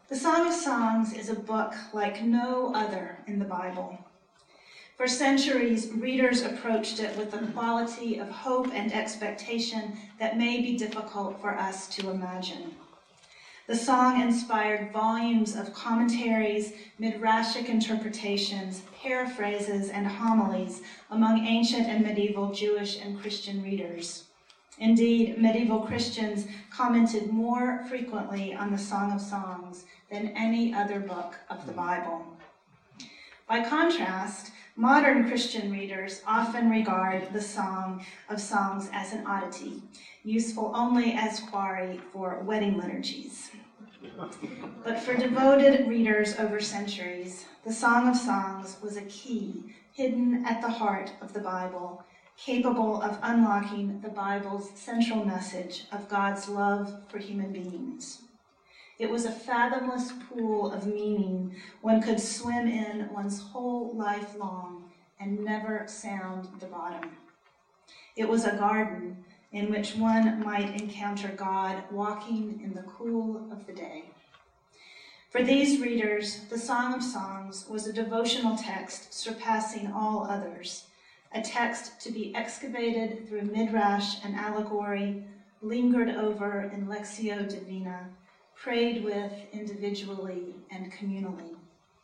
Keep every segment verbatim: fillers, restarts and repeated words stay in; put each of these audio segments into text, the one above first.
The Song of Songs is a book like no other in the Bible. For centuries, readers approached it with a quality of hope and expectation that may be difficult for us to imagine. The song inspired volumes of commentaries, midrashic interpretations, paraphrases, and homilies among ancient and medieval Jewish and Christian readers. Indeed, medieval Christians commented more frequently on the Song of Songs than any other book of the Bible. By contrast, modern Christian readers often regard the Song of Songs as an oddity, useful only as quarry for wedding liturgies. But for devoted readers over centuries, the Song of Songs was a key hidden at the heart of the Bible, capable of unlocking the Bible's central message of God's love for human beings. It was a fathomless pool of meaning one could swim in one's whole life long and never sound the bottom. It was a garden in which one might encounter God walking in the cool of the day. For these readers, the Song of Songs was a devotional text surpassing all others, a text to be excavated through midrash and allegory, lingered over in Lectio Divina, prayed with individually and communally.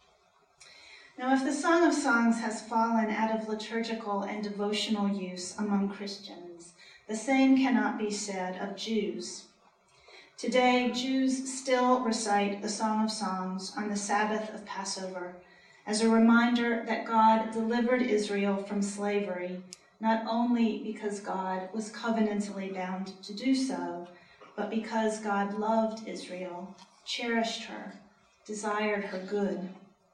Now, if the Song of Songs has fallen out of liturgical and devotional use among Christians, the same cannot be said of Jews. Today, Jews still recite the Song of Songs on the Sabbath of Passover as a reminder that God delivered Israel from slavery, not only because God was covenantally bound to do so, but because God loved Israel, cherished her, desired her good.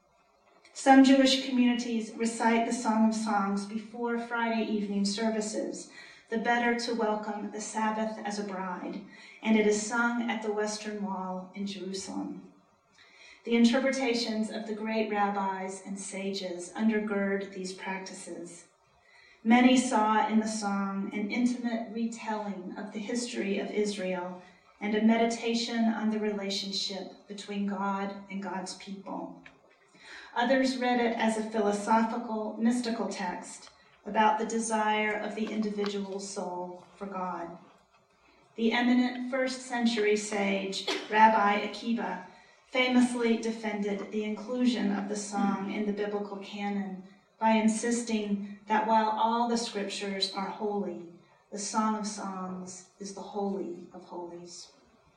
Some Jewish communities recite the Song of Songs before Friday evening services, the better to welcome the Sabbath as a bride, and it is sung at the Western Wall in Jerusalem. The interpretations of the great rabbis and sages undergird these practices. Many saw in the song an intimate retelling of the history of Israel and a meditation on the relationship between God and God's people. Others read it as a philosophical, mystical text about the desire of the individual soul for God. The eminent first century sage, Rabbi Akiva, famously defended the inclusion of the song in the biblical canon by insisting that while all the scriptures are holy, the Song of Songs is the holy of holies.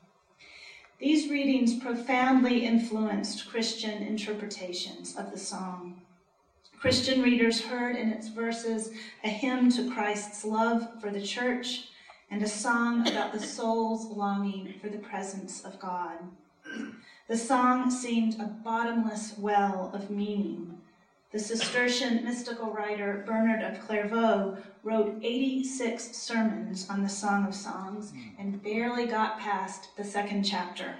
These readings profoundly influenced Christian interpretations of the song. Christian readers heard in its verses a hymn to Christ's love for the church and a song about the soul's longing for the presence of God. The song seemed a bottomless well of meaning. The Cistercian mystical writer Bernard of Clairvaux wrote eighty-six sermons on the Song of Songs and barely got past the second chapter.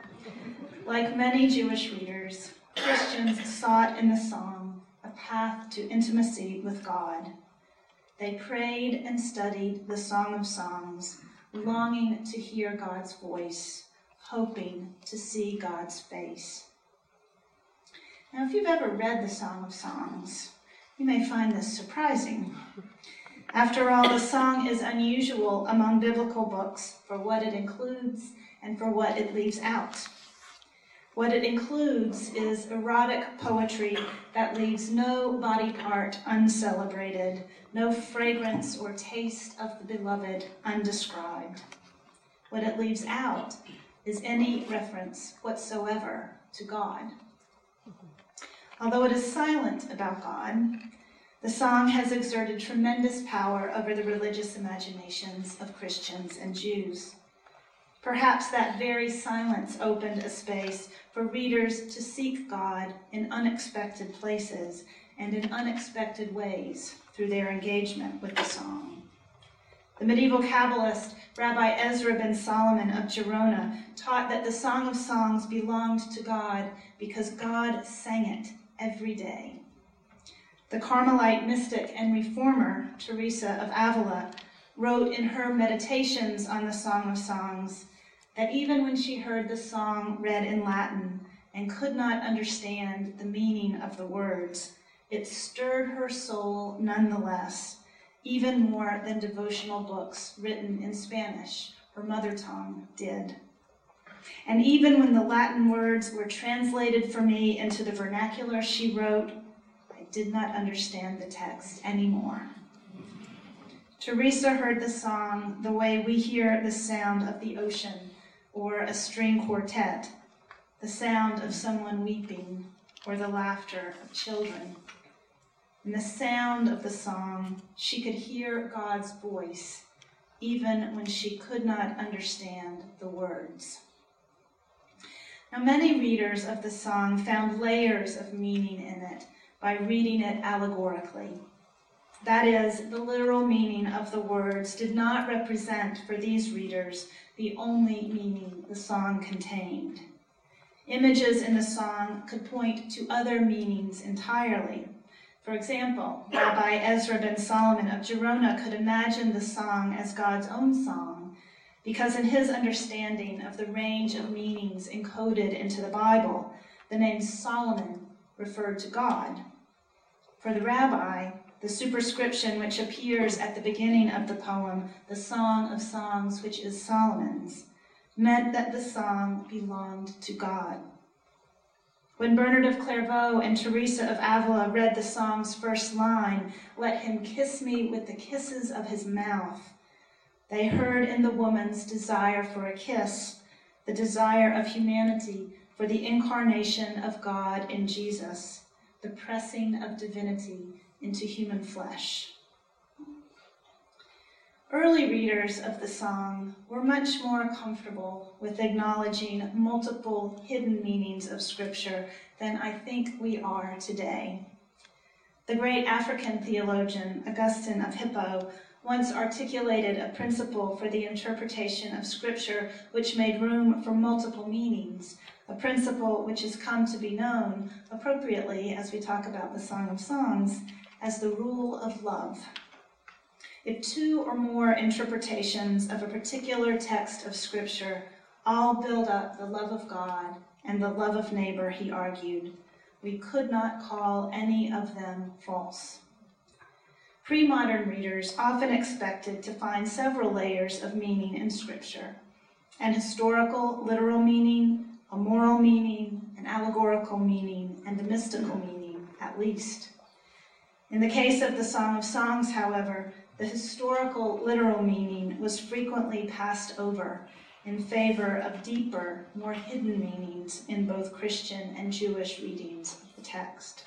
Like many Jewish readers, Christians sought in the song a path to intimacy with God. They prayed and studied the Song of Songs, longing to hear God's voice, hoping to see God's face. Now, if you've ever read the Song of Songs, you may find this surprising. After all, the song is unusual among biblical books for what it includes and for what it leaves out. What it includes is erotic poetry that leaves no body part uncelebrated, no fragrance or taste of the beloved undescribed. What it leaves out is any reference whatsoever to God. Although it is silent about God, the song has exerted tremendous power over the religious imaginations of Christians and Jews. Perhaps that very silence opened a space for readers to seek God in unexpected places and in unexpected ways through their engagement with the song. The medieval Kabbalist Rabbi Ezra ben Solomon of Gerona taught that the Song of Songs belonged to God because God sang it every day. The Carmelite mystic and reformer Teresa of Avila wrote in her Meditations on the Song of Songs, that even when she heard the song read in Latin and could not understand the meaning of the words, it stirred her soul nonetheless, even more than devotional books written in Spanish, her mother tongue, did. And even when the Latin words were translated for me into the vernacular, she wrote, I did not understand the text anymore. Teresa heard the song the way we hear the sound of the ocean or a string quartet, the sound of someone weeping or the laughter of children. In the sound of the song, she could hear God's voice, even when she could not understand the words. Now, many readers of the song found layers of meaning in it by reading it allegorically. That is, the literal meaning of the words did not represent for these readers the only meaning the song contained. Images in the song could point to other meanings entirely. For example, Rabbi Ezra ben Solomon of Gerona could imagine the song as God's own song, because in his understanding of the range of meanings encoded into the Bible, the name Solomon referred to God. For the rabbi, the superscription which appears at the beginning of the poem, the Song of Songs, which is Solomon's, meant that the song belonged to God. When Bernard of Clairvaux and Teresa of Avila read the song's first line, "Let him kiss me with the kisses of his mouth," they heard in the woman's desire for a kiss the desire of humanity for the incarnation of God in Jesus, the pressing of divinity into human flesh. Early readers of the song were much more comfortable with acknowledging multiple hidden meanings of Scripture than I think we are today. The great African theologian Augustine of Hippo once articulated a principle for the interpretation of Scripture which made room for multiple meanings, a principle which has come to be known appropriately as we talk about the Song of Songs as the rule of love. If two or more interpretations of a particular text of Scripture all build up the love of God and the love of neighbor, he argued, we could not call any of them false. Pre-modern readers often expected to find several layers of meaning in Scripture: an historical, literal meaning, a moral meaning, an allegorical meaning, and a mystical meaning, at least. In the case of the Song of Songs, however, the historical, literal meaning was frequently passed over in favor of deeper, more hidden meanings in both Christian and Jewish readings of the text.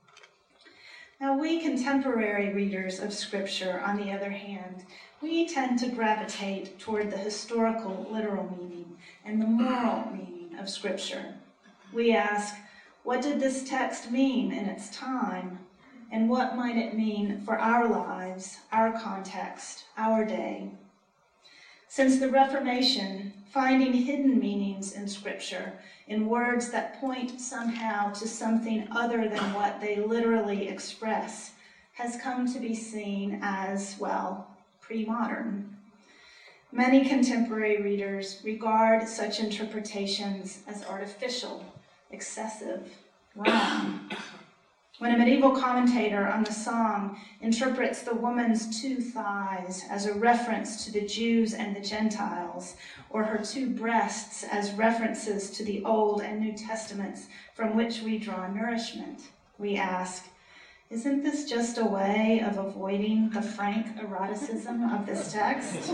Now, we contemporary readers of Scripture, on the other hand, we tend to gravitate toward the historical, literal meaning and the moral meaning of Scripture. We ask, what did this text mean in its time? And what might it mean for our lives, our context, our day? Since the Reformation, finding hidden meanings in Scripture, in words that point somehow to something other than what they literally express, has come to be seen as, well, pre-modern. Many contemporary readers regard such interpretations as artificial, excessive, wrong. When a medieval commentator on the song interprets the woman's two thighs as a reference to the Jews and the Gentiles, or her two breasts as references to the Old and New Testaments from which we draw nourishment, we ask, isn't this just a way of avoiding the frank eroticism of this text?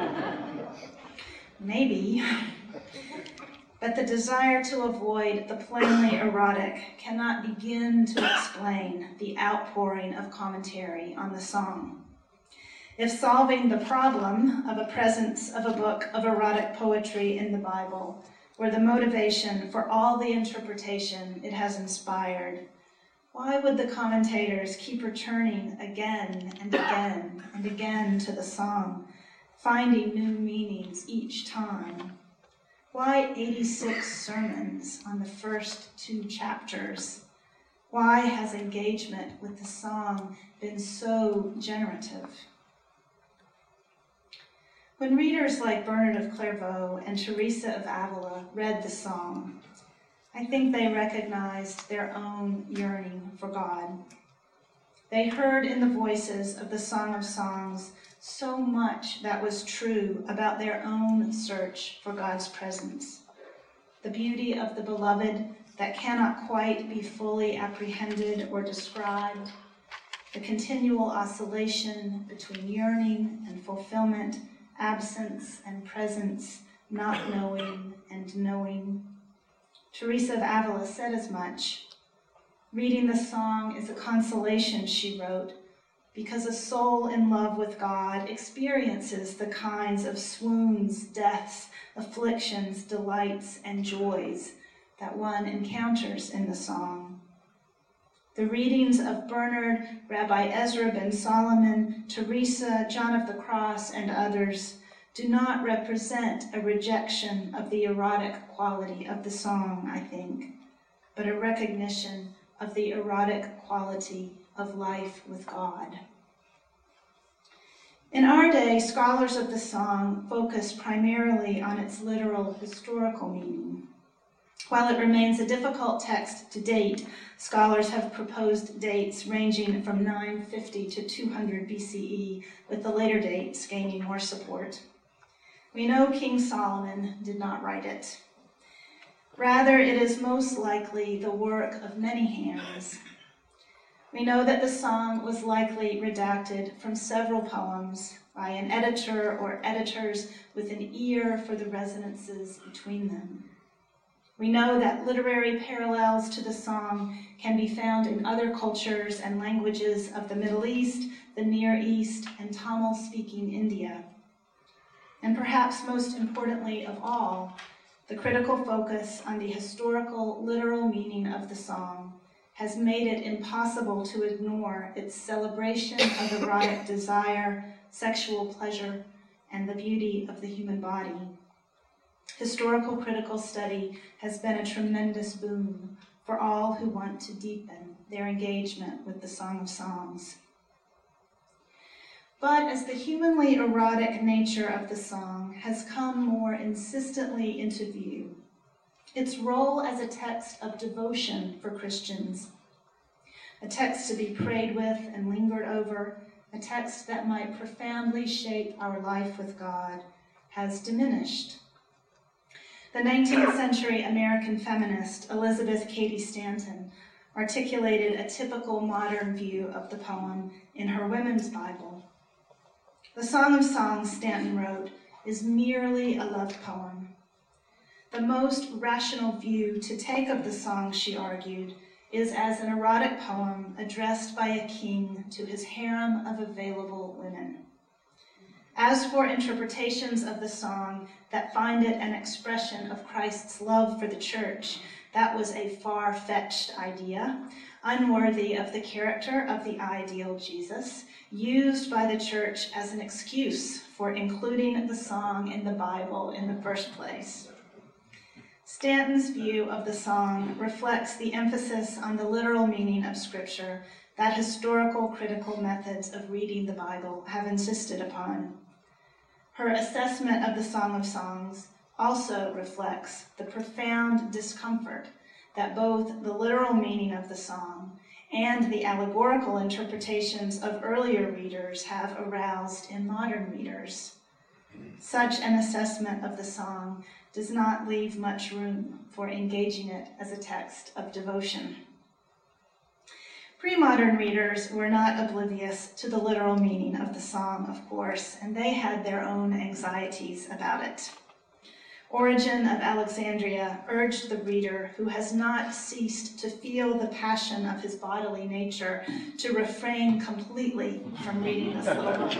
Maybe. But the desire to avoid the plainly erotic cannot begin to explain the outpouring of commentary on the song. If solving the problem of a presence of a book of erotic poetry in the Bible were the motivation for all the interpretation it has inspired, why would the commentators keep returning again and again and again to the song, finding new meanings each time? Why eighty-six sermons on the first two chapters? Why has engagement with the song been so generative? When readers like Bernard of Clairvaux and Teresa of Avila read the song, I think they recognized their own yearning for God. They heard in the voices of the Song of Songs so much that was true about their own search for God's presence. The beauty of the beloved that cannot quite be fully apprehended or described, the continual oscillation between yearning and fulfillment, absence and presence, not knowing and knowing. Teresa of Avila said as much. Reading the song is a consolation, she wrote, because a soul in love with God experiences the kinds of swoons, deaths, afflictions, delights, and joys that one encounters in the song. The readings of Bernard, Rabbi Ezra ben Solomon, Teresa, John of the Cross, and others do not represent a rejection of the erotic quality of the song, I think, but a recognition of the erotic quality of life with God. In our day, scholars of the song focus primarily on its literal historical meaning. While it remains a difficult text to date, scholars have proposed dates ranging from nine fifty to two hundred B C E, with the later dates gaining more support. We know King Solomon did not write it. Rather, it is most likely the work of many hands. We know that the song was likely redacted from several poems by an editor or editors with an ear for the resonances between them. We know that literary parallels to the song can be found in other cultures and languages of the Middle East, the Near East, and Tamil-speaking India. And perhaps most importantly of all, the critical focus on the historical, literal meaning of the song has made it impossible to ignore its celebration of erotic desire, sexual pleasure, and the beauty of the human body. Historical critical study has been a tremendous boon for all who want to deepen their engagement with the Song of Songs. But as the humanly erotic nature of the song has come more insistently into view, its role as a text of devotion for Christians, a text to be prayed with and lingered over, a text that might profoundly shape our life with God, has diminished. The nineteenth century American feminist Elizabeth Cady Stanton articulated a typical modern view of the poem in her Women's Bible. The Song of Songs, Stanton wrote, is merely a love poem. The most rational view to take of the song, she argued, is as an erotic poem addressed by a king to his harem of available women. As for interpretations of the song that find it an expression of Christ's love for the church, that was a far-fetched idea, unworthy of the character of the ideal Jesus, used by the church as an excuse for including the song in the Bible in the first place. Stanton's view of the song reflects the emphasis on the literal meaning of Scripture that historical critical methods of reading the Bible have insisted upon. Her assessment of the Song of Songs also reflects the profound discomfort that both the literal meaning of the song and the allegorical interpretations of earlier readers have aroused in modern readers. Such an assessment of the song does not leave much room for engaging it as a text of devotion. Pre-modern readers were not oblivious to the literal meaning of the song, of course, and they had their own anxieties about it. Origen of Alexandria urged the reader who has not ceased to feel the passion of his bodily nature to refrain completely from reading this little book.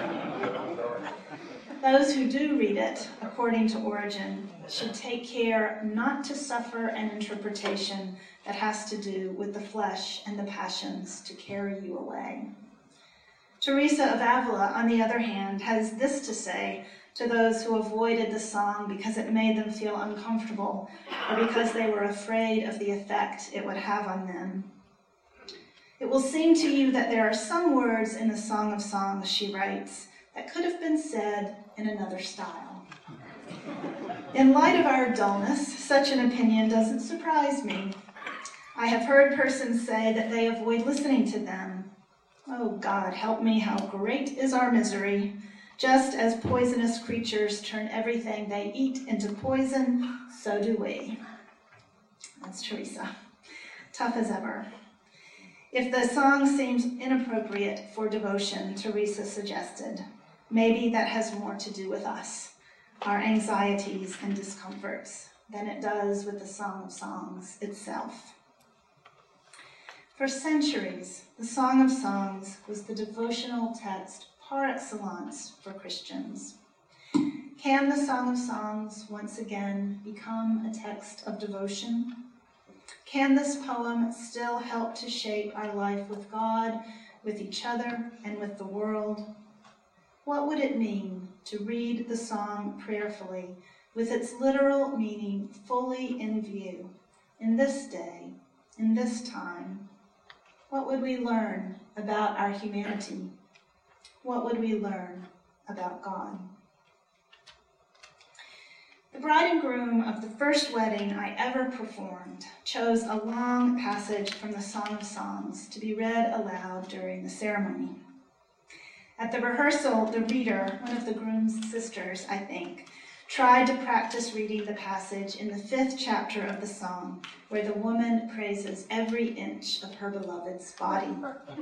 Those who do read it, according to Origen, should take care not to suffer an interpretation that has to do with the flesh and the passions to carry you away. Teresa of Avila, on the other hand, has this to say to those who avoided the song because it made them feel uncomfortable or because they were afraid of the effect it would have on them. It will seem to you that there are some words in the Song of Songs, she writes, that could have been said in another style. In light of our dullness, such an opinion doesn't surprise me. I have heard persons say that they avoid listening to them. Oh, God, help me, how great is our misery. Just as poisonous creatures turn everything they eat into poison, so do we. That's Teresa. Tough as ever. If the song seems inappropriate for devotion, Teresa suggested, maybe that has more to do with us, our anxieties and discomforts, than it does with the Song of Songs itself. For centuries, the Song of Songs was the devotional text par excellence for Christians. Can the Song of Songs once again become a text of devotion? Can this poem still help to shape our life with God, with each other, and with the world? What would it mean to read the song prayerfully, with its literal meaning fully in view, in this day, in this time? What would we learn about our humanity? What would we learn about God? The bride and groom of the first wedding I ever performed chose a long passage from the Song of Songs to be read aloud during the ceremony. At the rehearsal, the reader, one of the groom's sisters, I think, tried to practice reading the passage in the fifth chapter of the song, where the woman praises every inch of her beloved's body.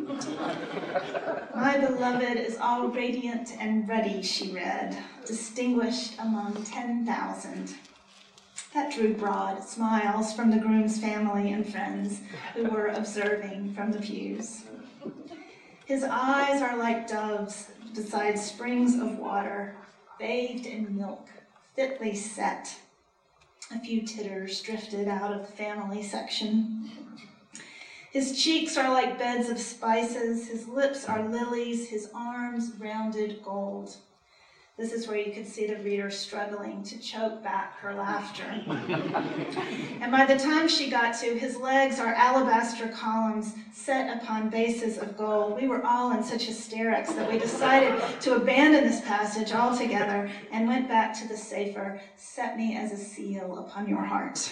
My beloved is all radiant and ruddy, she read, distinguished among ten thousand. That drew broad smiles from the groom's family and friends who were observing from the pews. His eyes are like doves beside springs of water, bathed in milk, fitly set. A few titters drifted out of the family section. His cheeks are like beds of spices, his lips are lilies, his arms rounded gold. This is where you could see the reader struggling to choke back her laughter. And by the time she got to, his legs are alabaster columns set upon bases of gold. We were all in such hysterics that we decided to abandon this passage altogether and went back to the safer, set me as a seal upon your heart.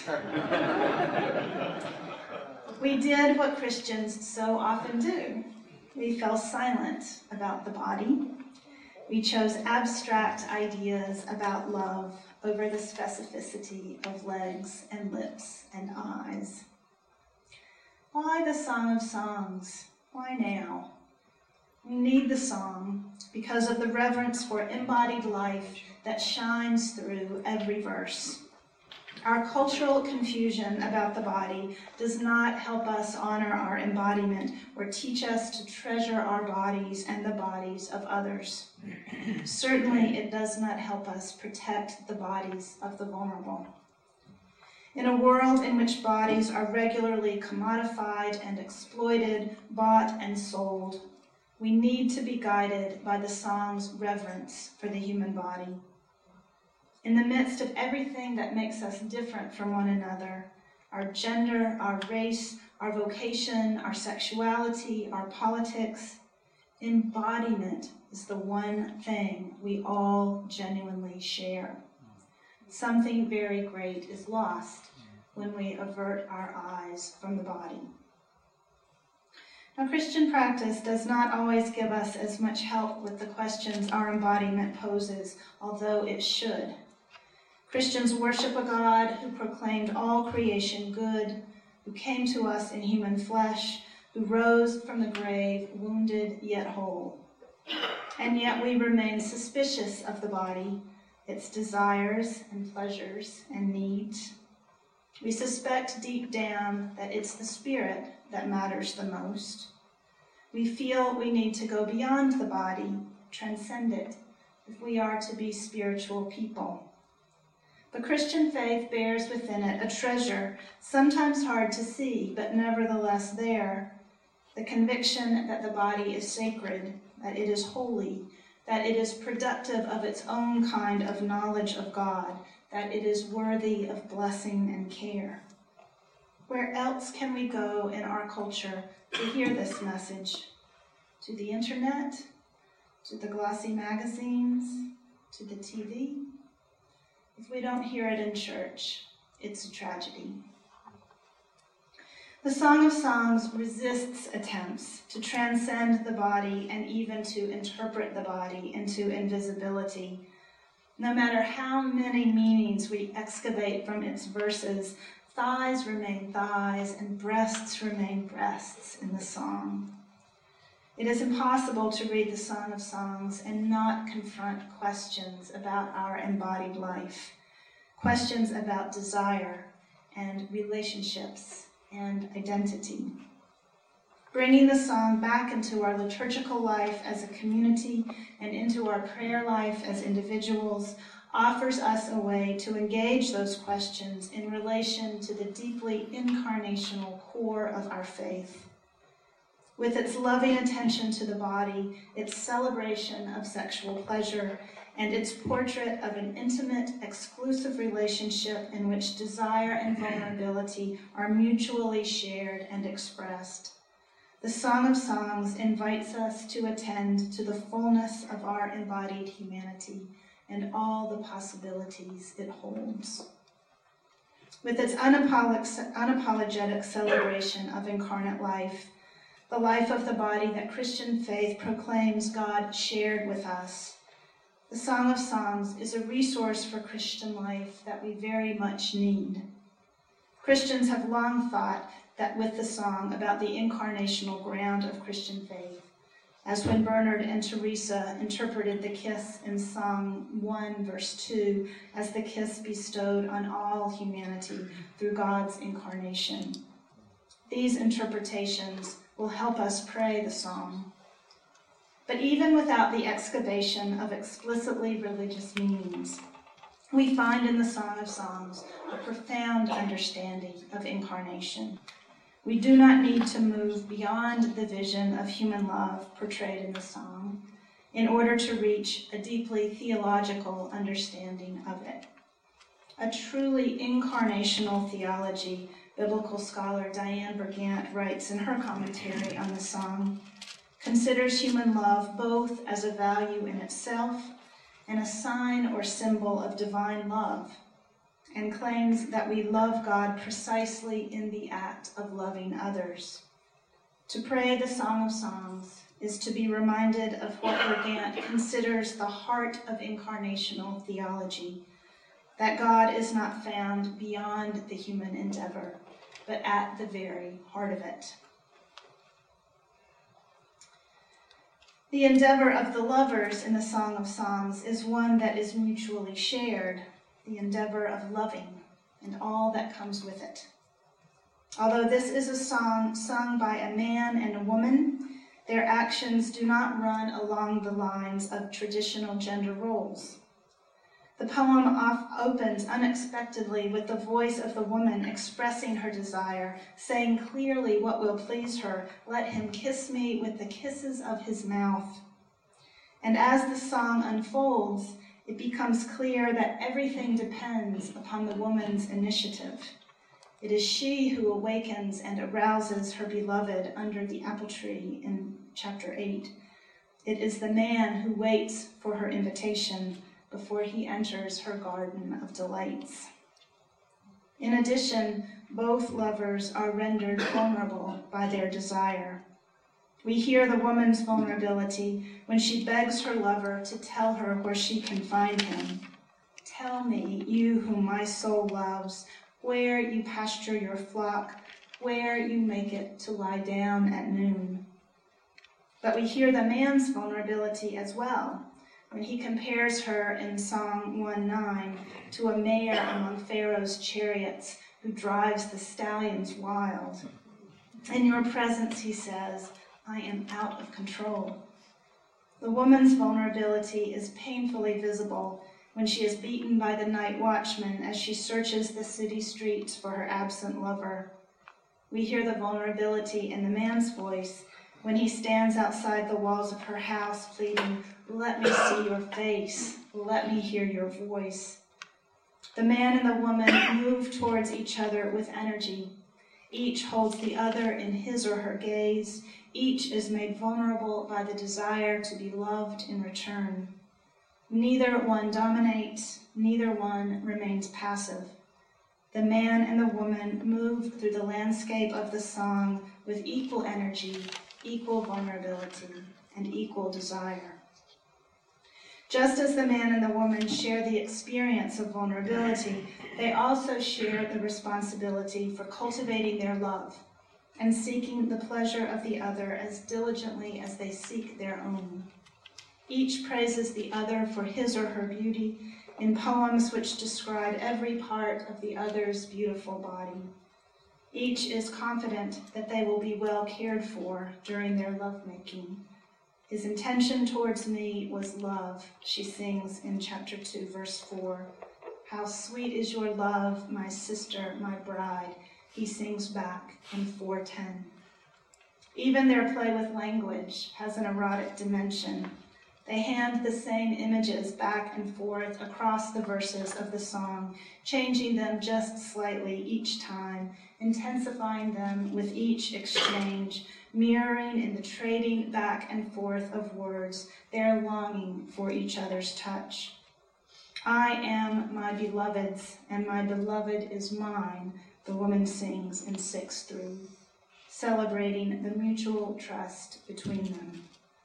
We did what Christians so often do. We fell silent about the body. We chose abstract ideas about love over the specificity of legs and lips and eyes. Why the Song of Songs? Why now? We need the song because of the reverence for embodied life that shines through every verse. Our cultural confusion about the body does not help us honor our embodiment or teach us to treasure our bodies and the bodies of others. Certainly, it does not help us protect the bodies of the vulnerable. In a world in which bodies are regularly commodified and exploited, bought and sold, we need to be guided by the song's reverence for the human body. In the midst of everything that makes us different from one another, our gender, our race, our vocation, our sexuality, our politics, embodiment is the one thing we all genuinely share. Something very great is lost when we avert our eyes from the body. Now, Christian practice does not always give us as much help with the questions our embodiment poses, although it should. Christians worship a God who proclaimed all creation good, who came to us in human flesh, who rose from the grave, wounded yet whole. And yet we remain suspicious of the body, its desires and pleasures and needs. We suspect deep down that it's the spirit that matters the most. We feel we need to go beyond the body, transcend it, if we are to be spiritual people. The Christian faith bears within it a treasure, sometimes hard to see, but nevertheless there, the conviction that the body is sacred, that it is holy, that it is productive of its own kind of knowledge of God, that it is worthy of blessing and care. Where else can we go in our culture to hear this message? To the internet? to the glossy magazines, to the T V. If we don't hear it in church, it's a tragedy. The Song of Songs resists attempts to transcend the body and even to interpret the body into invisibility. No matter how many meanings we excavate from its verses, thighs remain thighs and breasts remain breasts in the song. It is impossible to read the Song of Songs and not confront questions about our embodied life, questions about desire and relationships and identity. Bringing the song back into our liturgical life as a community and into our prayer life as individuals offers us a way to engage those questions in relation to the deeply incarnational core of our faith. With its loving attention to the body, its celebration of sexual pleasure, and its portrait of an intimate, exclusive relationship in which desire and vulnerability are mutually shared and expressed. The Song of Songs invites us to attend to the fullness of our embodied humanity and all the possibilities it holds. With its unapologetic celebration of incarnate life, the life of the body that Christian faith proclaims God shared with us, the Song of Songs is a resource for Christian life that we very much need. Christians have long thought that with the song about the incarnational ground of Christian faith, as when Bernard and Teresa interpreted the kiss in Psalm one, verse two, as the kiss bestowed on all humanity through God's incarnation. These interpretations will help us pray the song. But even without the excavation of explicitly religious meanings, we find in the Song of Songs a profound understanding of incarnation. We do not need to move beyond the vision of human love portrayed in the song in order to reach a deeply theological understanding of it. A truly incarnational theology, biblical scholar Diane Bergant writes in her commentary on the song, considers human love both as a value in itself and a sign or symbol of divine love, and claims that we love God precisely in the act of loving others. To pray the Song of Songs is to be reminded of what Bergant considers the heart of incarnational theology, that God is not found beyond the human endeavor, but at the very heart of it. The endeavor of the lovers in the Song of Songs is one that is mutually shared, the endeavor of loving and all that comes with it. Although this is a song sung by a man and a woman, their actions do not run along the lines of traditional gender roles. The poem off opens unexpectedly with the voice of the woman expressing her desire, saying clearly what will please her, "Let him kiss me with the kisses of his mouth." And as the song unfolds, it becomes clear that everything depends upon the woman's initiative. It is she who awakens and arouses her beloved under the apple tree in chapter eight. It is the man who waits for her invitation before he enters her garden of delights. In addition, both lovers are rendered vulnerable by their desire. We hear the woman's vulnerability when she begs her lover to tell her where she can find him. "Tell me, you whom my soul loves, where you pasture your flock, where you make it to lie down at noon." But we hear the man's vulnerability as well, when he compares her in Psalm one nine to a mare among Pharaoh's chariots who drives the stallions wild. "In your presence," he says, "I am out of control." The woman's vulnerability is painfully visible when she is beaten by the night watchman as she searches the city streets for her absent lover. We hear the vulnerability in the man's voice when he stands outside the walls of her house pleading, "Let me see your face, let me hear your voice." The man and the woman move towards each other with energy, Each holds the other in his or her gaze. Each is made vulnerable by the desire to be loved in return. Neither one dominates, neither one remains passive. The man and the woman move through the landscape of the song with equal energy, equal vulnerability, and equal desire. Just as the man and the woman share the experience of vulnerability, they also share the responsibility for cultivating their love and seeking the pleasure of the other as diligently as they seek their own. Each praises the other for his or her beauty in poems which describe every part of the other's beautiful body. Each is confident that they will be well cared for during their lovemaking. His intention towards me was love, she sings in chapter two, verse four. How sweet is your love, my sister, my bride, he sings back in four ten. Even their play with language has an erotic dimension. They hand the same images back and forth across the verses of the song, changing them just slightly each time, intensifying them with each exchange, mirroring in the trading back and forth of words their longing for each other's touch. I am my beloved's, and my beloved is mine, the woman sings in six three, celebrating the mutual trust between them.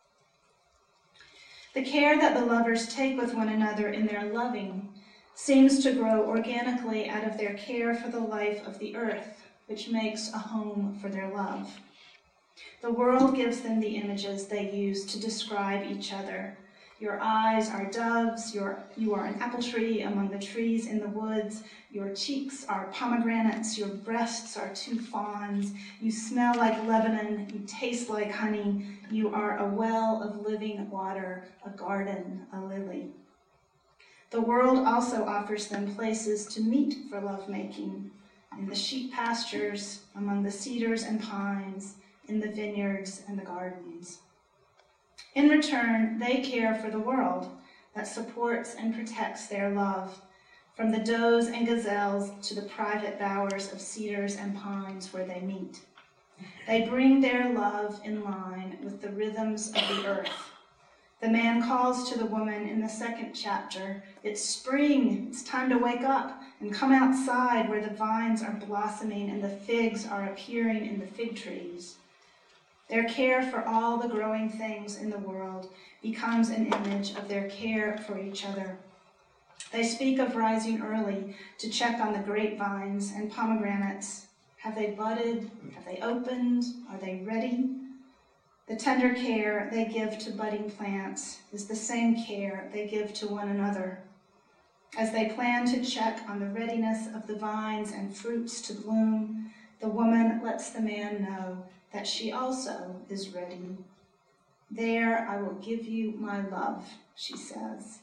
The care that the lovers take with one another in their loving seems to grow organically out of their care for the life of the earth, which makes a home for their love. The world gives them the images they use to describe each other. Your eyes are doves, your, you are an apple tree among the trees in the woods, your cheeks are pomegranates, your breasts are two fawns, you smell like Lebanon, you taste like honey, you are a well of living water, a garden, a lily. The world also offers them places to meet for lovemaking, in the sheep pastures, among the cedars and pines, in the vineyards and the gardens. In return, they care for the world that supports and protects their love, from the does and gazelles to the private bowers of cedars and pines where they meet. They bring their love in line with the rhythms of the earth. The man calls to the woman in the second chapter, it's spring, it's time to wake up and come outside where the vines are blossoming and the figs are appearing in the fig trees. Their care for all the growing things in the world becomes an image of their care for each other. They speak of rising early to check on the grapevines and pomegranates. Have they budded? Have they opened? Are they ready? The tender care they give to budding plants is the same care they give to one another. As they plan to check on the readiness of the vines and fruits to bloom, the woman lets the man know that she also is ready. There I will give you my love, she says.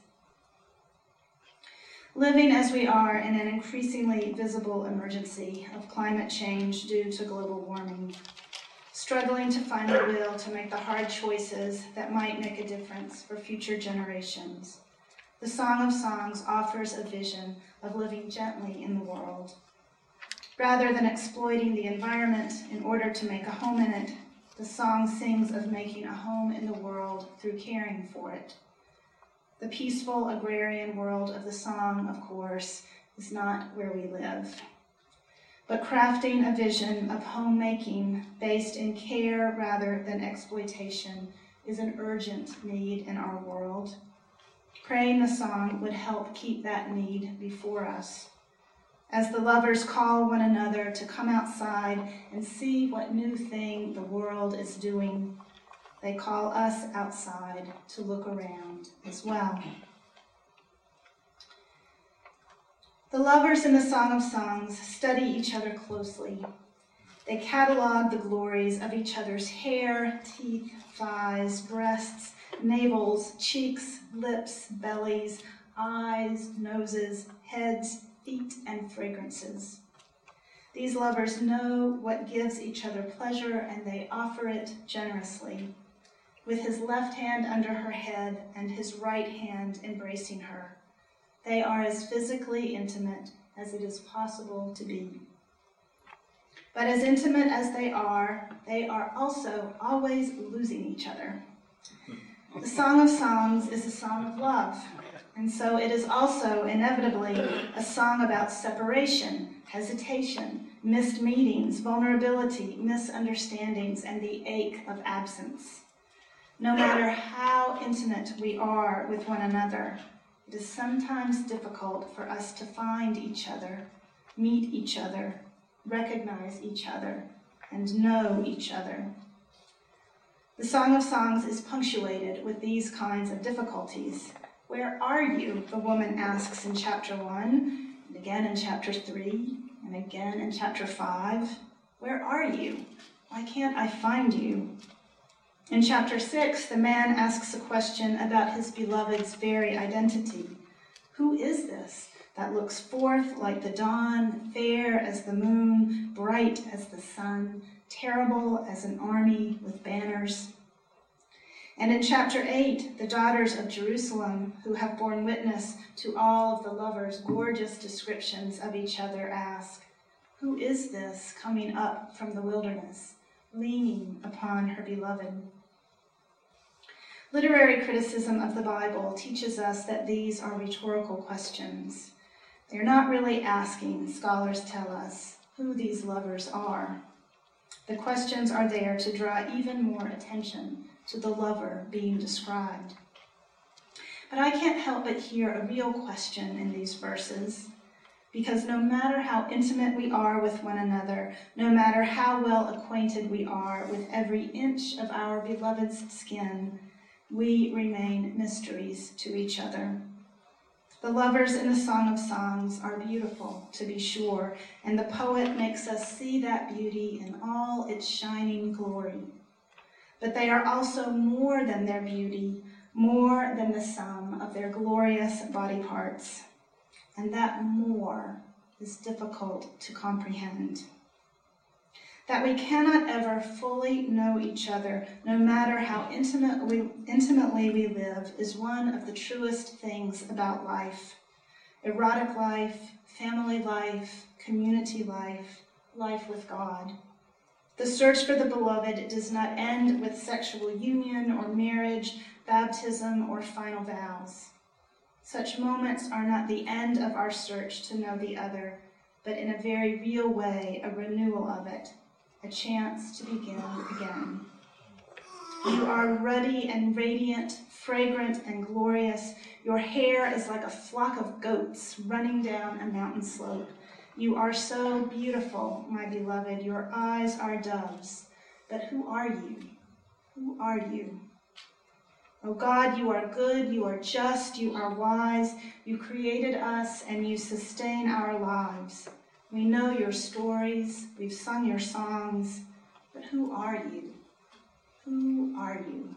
Living as we are in an increasingly visible emergency of climate change due to global warming, struggling to find the will to make the hard choices that might make a difference for future generations, the Song of Songs offers a vision of living gently in the world. Rather than exploiting the environment in order to make a home in it, the song sings of making a home in the world through caring for it. The peaceful agrarian world of the song, of course, is not where we live. But crafting a vision of homemaking based in care rather than exploitation is an urgent need in our world. Praying the song would help keep that need before us. As the lovers call one another to come outside and see what new thing the world is doing, they call us outside to look around as well. The lovers in the Song of Songs study each other closely. They catalog the glories of each other's hair, teeth, thighs, breasts, navels, cheeks, lips, bellies, eyes, noses, heads, feet, and fragrances. These lovers know what gives each other pleasure, and they offer it generously, with his left hand under her head and his right hand embracing her. They are as physically intimate as it is possible to be. But as intimate as they are, they are also always losing each other. The Song of Songs is a song of love, and so it is also inevitably a song about separation, hesitation, missed meetings, vulnerability, misunderstandings, and the ache of absence. No matter how intimate we are with one another, it is sometimes difficult for us to find each other, meet each other, recognize each other, and know each other. The Song of Songs is punctuated with these kinds of difficulties. Where are you? The woman asks in chapter one, and again in chapter three, and again in chapter five. Where are you? Why can't I find you? In chapter six, the man asks a question about his beloved's very identity. Who is this that looks forth like the dawn, fair as the moon, bright as the sun, terrible as an army with banners? And in chapter eight, the daughters of Jerusalem, who have borne witness to all of the lovers' gorgeous descriptions of each other, ask, who is this coming up from the wilderness, leaning upon her beloved? Literary criticism of the Bible teaches us that these are rhetorical questions. They're not really asking, scholars tell us, who these lovers are. The questions are there to draw even more attention to the lover being described. But I can't help but hear a real question in these verses, because no matter how intimate we are with one another, no matter how well acquainted we are with every inch of our beloved's skin, we remain mysteries to each other. The lovers in the Song of Songs are beautiful, to be sure, and the poet makes us see that beauty in all its shining glory. But they are also more than their beauty, more than the sum of their glorious body parts. And that more is difficult to comprehend. That we cannot ever fully know each other, no matter how intimately, intimately we live, is one of the truest things about life. Erotic life, family life, community life, life with God. The search for the beloved does not end with sexual union or marriage, baptism, or final vows. Such moments are not the end of our search to know the other, but in a very real way, a renewal of it. A chance to begin again. You are ruddy and radiant, fragrant and glorious. Your hair is like a flock of goats running down a mountain slope. You are so beautiful, my beloved. Your eyes are doves. But who are you? Who are you? Oh God, you are good, you are just, you are wise. You created us and you sustain our lives. We know your stories, we've sung your songs, but who are you? Who are you?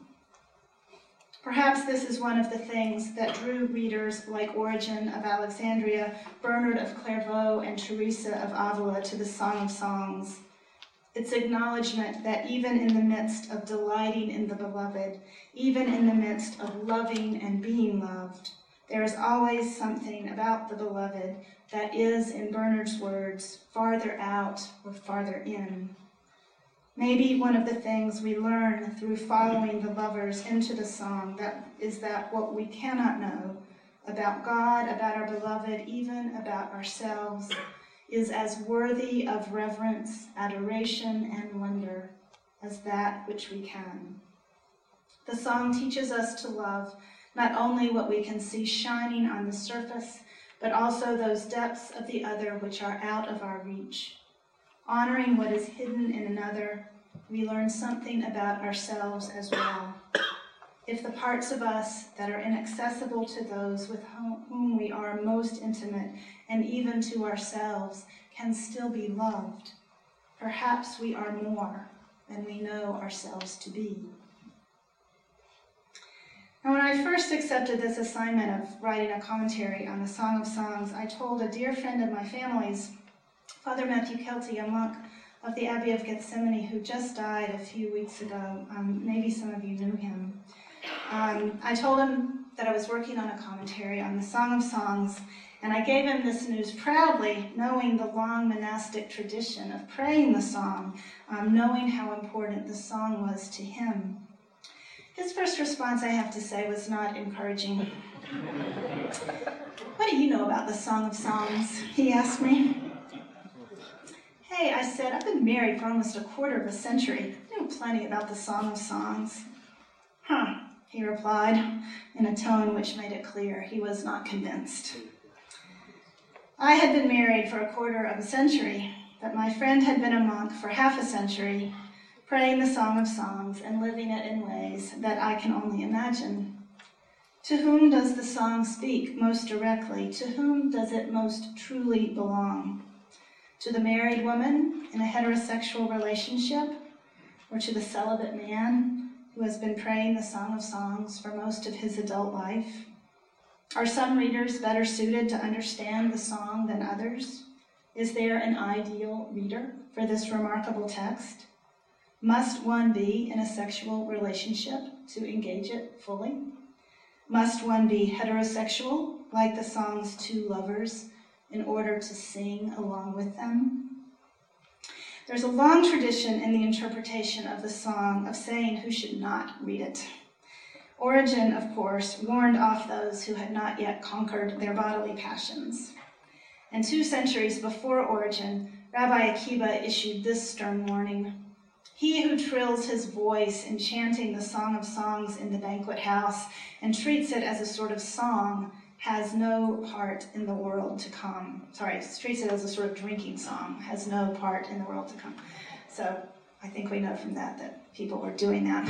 Perhaps this is one of the things that drew readers like Origen of Alexandria, Bernard of Clairvaux, and Teresa of Avila to the Song of Songs. Its acknowledgement that even in the midst of delighting in the beloved, even in the midst of loving and being loved, there is always something about the beloved that is, in Bernard's words, farther out or farther in. Maybe one of the things we learn through following the lovers into the song that is that what we cannot know about God, about our beloved, even about ourselves, is as worthy of reverence, adoration, and wonder as that which we can. The song teaches us to love not only what we can see shining on the surface, but also those depths of the other which are out of our reach. Honoring what is hidden in another, we learn something about ourselves as well. If the parts of us that are inaccessible to those with whom we are most intimate, and even to ourselves, can still be loved, perhaps we are more than we know ourselves to be. Now, when I first accepted this assignment of writing a commentary on the Song of Songs, I told a dear friend of my family's, Father Matthew Kelty, a monk of the Abbey of Gethsemane, who just died a few weeks ago. Um, maybe some of you knew him. Um, I told him that I was working on a commentary on the Song of Songs, And I gave him this news proudly, knowing the long monastic tradition of praying the song, um, knowing how important the song was to him. His first response, I have to say, was not encouraging. "What do you know about the Song of Songs?" he asked me. "Hey," I said, "I've been married for almost a quarter of a century. I know plenty about the Song of Songs." "Huh," he replied, in a tone which made it clear he was not convinced. I had been married for a quarter of a century, but my friend had been a monk for half a century, praying the Song of Songs and living it in ways that I can only imagine. To whom does the song speak most directly? To whom does it most truly belong? To the married woman in a heterosexual relationship, or to the celibate man who has been praying the Song of Songs for most of his adult life? Are some readers better suited to understand the song than others? Is there an ideal reader for this remarkable text? Must one be in a sexual relationship to engage it fully? Must one be heterosexual, like the song's two lovers, in order to sing along with them? There's a long tradition in the interpretation of the song of saying who should not read it. Origen, of course, warned off those who had not yet conquered their bodily passions. And two centuries before Origen, Rabbi Akiba issued this stern warning: "He who trills his voice in chanting the Song of Songs in the banquet house and treats it as a sort of song has no part in the world to come." Sorry, treats it as a sort of drinking song, has no part in the world to come. So I think we know from that that people were doing that.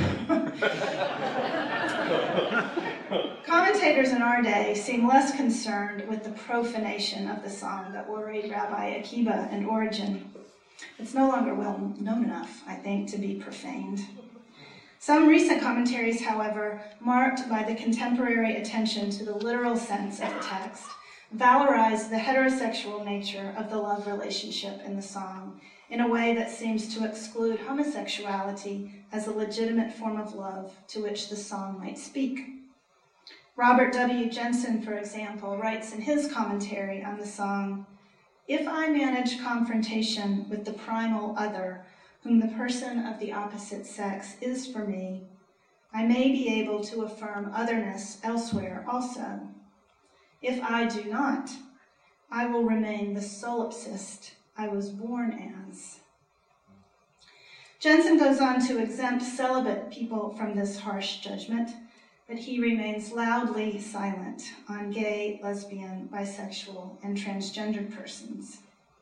Commentators in our day seem less concerned with the profanation of the song that worried Rabbi Akiba and Origen. It's no longer well known enough, I think, to be profaned. Some recent commentaries, however, marked by the contemporary attention to the literal sense of the text, valorize the heterosexual nature of the love relationship in the song in a way that seems to exclude homosexuality as a legitimate form of love to which the song might speak. Robert W. Jensen, for example, writes in his commentary on the song, "If I manage confrontation with the primal other, whom the person of the opposite sex is for me, I may be able to affirm otherness elsewhere also. If I do not, I will remain the solipsist I was born as." Jensen goes on to exempt celibate people from this harsh judgment, but he remains loudly silent on gay, lesbian, bisexual, and transgendered persons.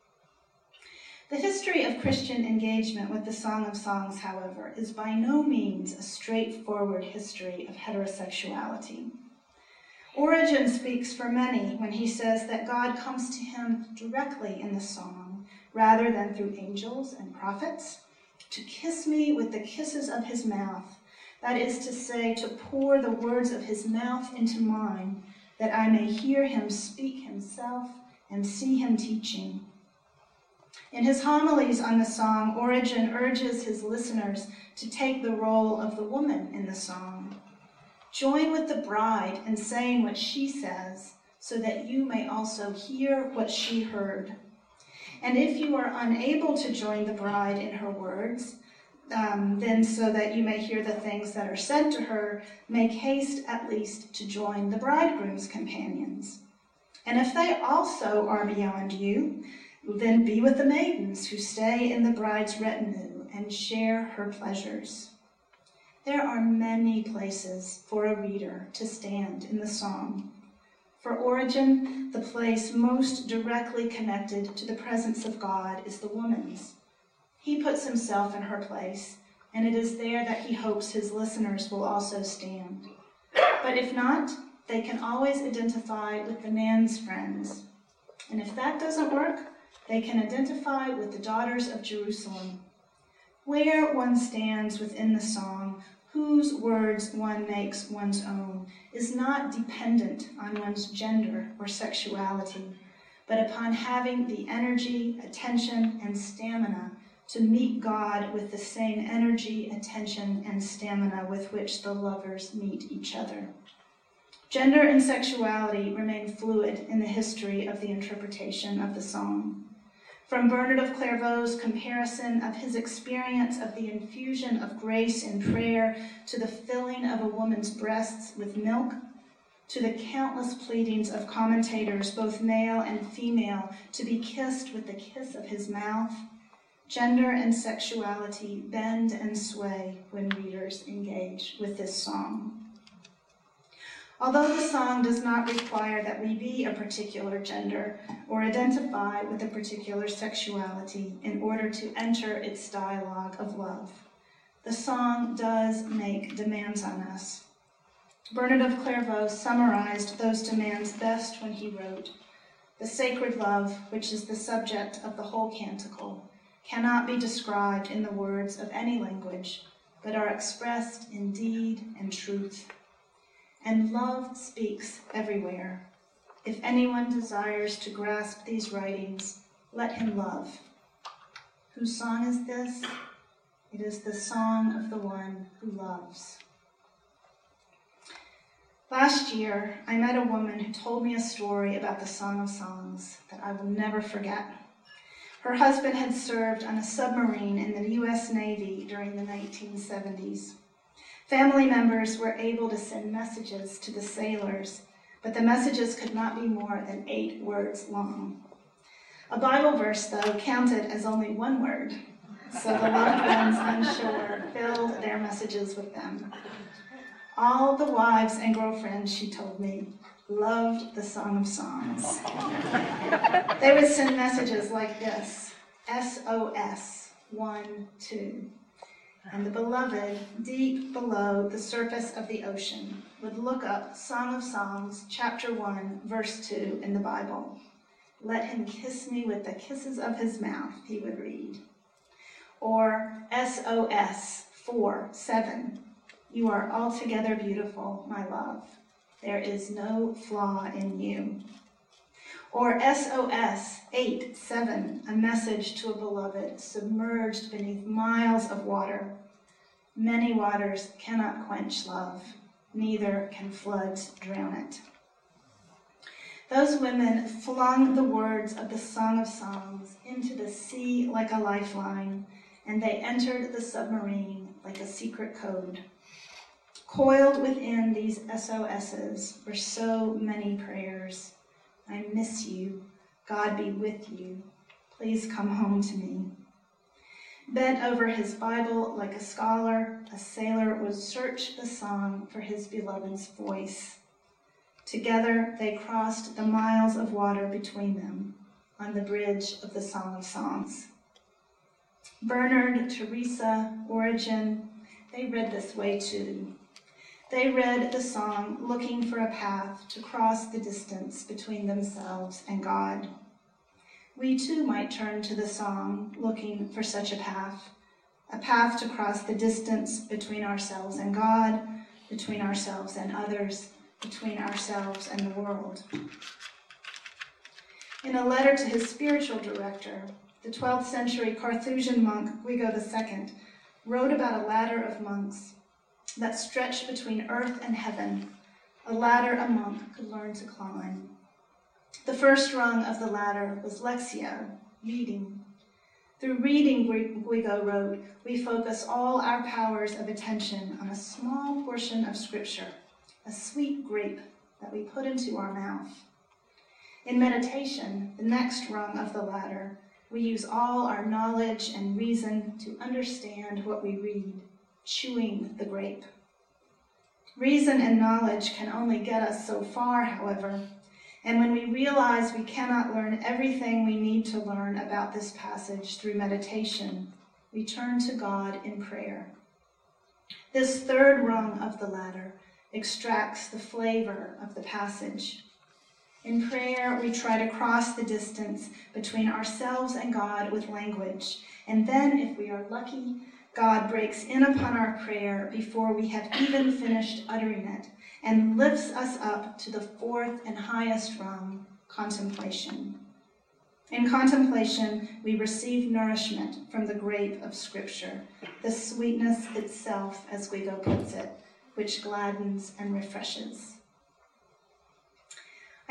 The history of Christian engagement with the Song of Songs, however, is by no means a straightforward history of heterosexuality. Origen speaks for many when he says that God comes to him directly in the song, rather than through angels and prophets, to kiss me with the kisses of his mouth, that is to say, to pour the words of his mouth into mine, that I may hear him speak himself and see him teaching. In his homilies on the song, Origen urges his listeners to take the role of the woman in the song. Join with the bride in saying what she says, so that you may also hear what she heard. And if you are unable to join the bride in her words, um, then so that you may hear the things that are said to her, make haste at least to join the bridegroom's companions. And if they also are beyond you, then be with the maidens who stay in the bride's retinue and share her pleasures. There are many places for a reader to stand in the song. For Origen, the place most directly connected to the presence of God is the woman's. He puts himself in her place, and it is there that he hopes his listeners will also stand. But if not, they can always identify with the man's friends. And if that doesn't work, they can identify with the daughters of Jerusalem. Where one stands within the song, whose words one makes one's own, is not dependent on one's gender or sexuality, but upon having the energy, attention, and stamina to meet God with the same energy, attention, and stamina with which the lovers meet each other. Gender and sexuality remain fluid in the history of the interpretation of the song. From Bernard of Clairvaux's comparison of his experience of the infusion of grace in prayer to the filling of a woman's breasts with milk, to the countless pleadings of commentators, both male and female, to be kissed with the kiss of his mouth, gender and sexuality bend and sway when readers engage with this song. Although the song does not require that we be a particular gender or identify with a particular sexuality in order to enter its dialogue of love, the song does make demands on us. Bernard of Clairvaux summarized those demands best when he wrote, "The sacred love, which is the subject of the whole canticle, cannot be described in the words of any language, but are expressed in deed and truth. And love speaks everywhere. If anyone desires to grasp these writings, let him love." Whose song is this? It is the song of the one who loves. Last year, I met a woman who told me a story about the Song of Songs that I will never forget. Her husband had served on a submarine in the U S Navy during the nineteen seventies. Family members were able to send messages to the sailors, but the messages could not be more than eight words long. A Bible verse, though, counted as only one word, so the loved ones on shore filled their messages with them. All the wives and girlfriends, she told me, loved the Song of Songs. They would send messages like this, S O S, one, two. And the beloved, deep below the surface of the ocean, would look up Song of Songs, chapter one, verse two in the Bible. "Let him kiss me with the kisses of his mouth," he would read. Or S O S, four, seven. "You are altogether beautiful, my love. There is no flaw in you." Or S O S eight, seven, a message to a beloved submerged beneath miles of water. "Many waters cannot quench love, neither can floods drown it." Those women flung the words of the Song of Songs into the sea like a lifeline, and they entered the submarine like a secret code. Coiled within these S O S's were so many prayers. "I miss you. God be with you. Please come home to me." Bent over his Bible like a scholar, a sailor would search the song for his beloved's voice. Together they crossed the miles of water between them on the bridge of the Song of Songs. Bernard, Teresa, Origen, they read this way too. They read the song looking for a path to cross the distance between themselves and God. We too might turn to the song looking for such a path, a path to cross the distance between ourselves and God, between ourselves and others, between ourselves and the world. In a letter to his spiritual director, the twelfth century Carthusian monk Guigo the Second wrote about a ladder of monks that stretched between earth and heaven, a ladder a monk could learn to climb. The first rung of the ladder was Lectio, reading. Through reading, Guigo wrote, we focus all our powers of attention on a small portion of Scripture, a sweet grape that we put into our mouth. In meditation, the next rung of the ladder, we use all our knowledge and reason to understand what we read, chewing the grape. Reason and knowledge can only get us so far, however, and when we realize we cannot learn everything we need to learn about this passage through meditation, we turn to God in prayer. This third rung of the ladder extracts the flavor of the passage. In prayer, we try to cross the distance between ourselves and God with language, and then, if we are lucky, God breaks in upon our prayer before we have even finished uttering it, and lifts us up to the fourth and highest rung, contemplation. In contemplation, we receive nourishment from the grape of Scripture, the sweetness itself, as Guigo puts it, which gladdens and refreshes.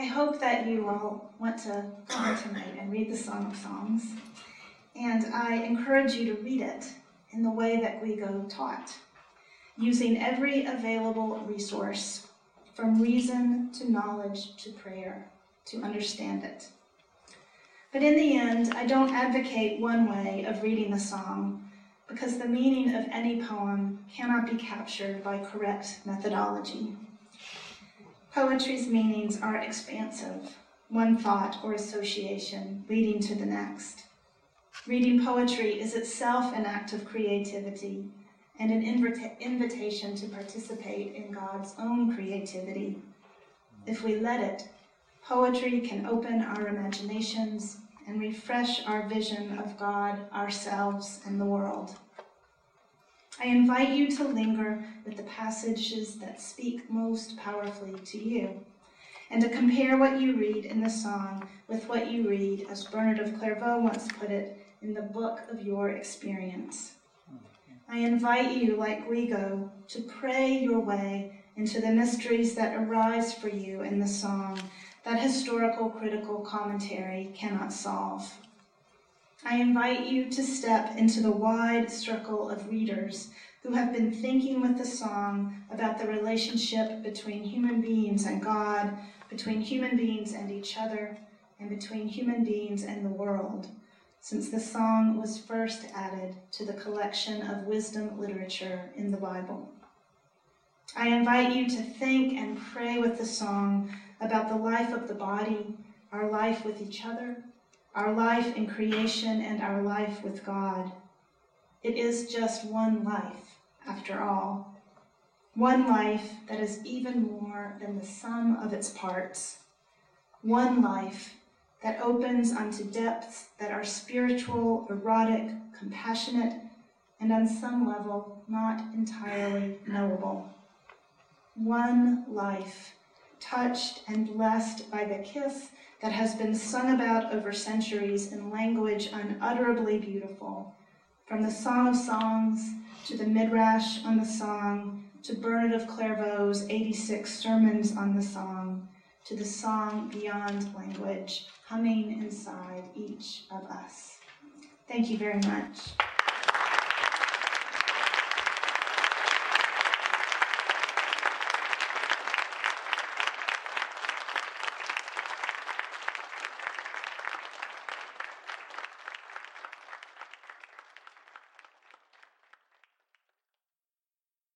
I hope that you all want to go home tonight and read the Song of Songs, and I encourage you to read it in the way that Guigo taught, using every available resource, from reason to knowledge to prayer, to understand it. But in the end, I don't advocate one way of reading the song, because the meaning of any poem cannot be captured by correct methodology. Poetry's meanings are expansive, one thought or association leading to the next. Reading poetry is itself an act of creativity and an invita- invitation to participate in God's own creativity. If we let it, poetry can open our imaginations and refresh our vision of God, ourselves, and the world. I invite you to linger with the passages that speak most powerfully to you, and to compare what you read in the song with what you read, as Bernard of Clairvaux once put it, in the book of your experience. I invite you, like Guigo, to pray your way into the mysteries that arise for you in the song that historical critical commentary cannot solve. I invite you to step into the wide circle of readers who have been thinking with the song about the relationship between human beings and God, between human beings and each other, and between human beings and the world, since the song was first added to the collection of wisdom literature in the Bible. I invite you to think and pray with the song about the life of the body, our life with each other, our life in creation, and our life with God. It is just one life, after all. One life that is even more than the sum of its parts. One life that opens onto depths that are spiritual, erotic, compassionate, and on some level not entirely knowable. One life touched and blessed by the kiss that has been sung about over centuries in language unutterably beautiful, from the Song of Songs to the Midrash on the song, to Bernard of Clairvaux's eighty-six sermons on the song, to the song beyond language, humming inside each of us. Thank you very much.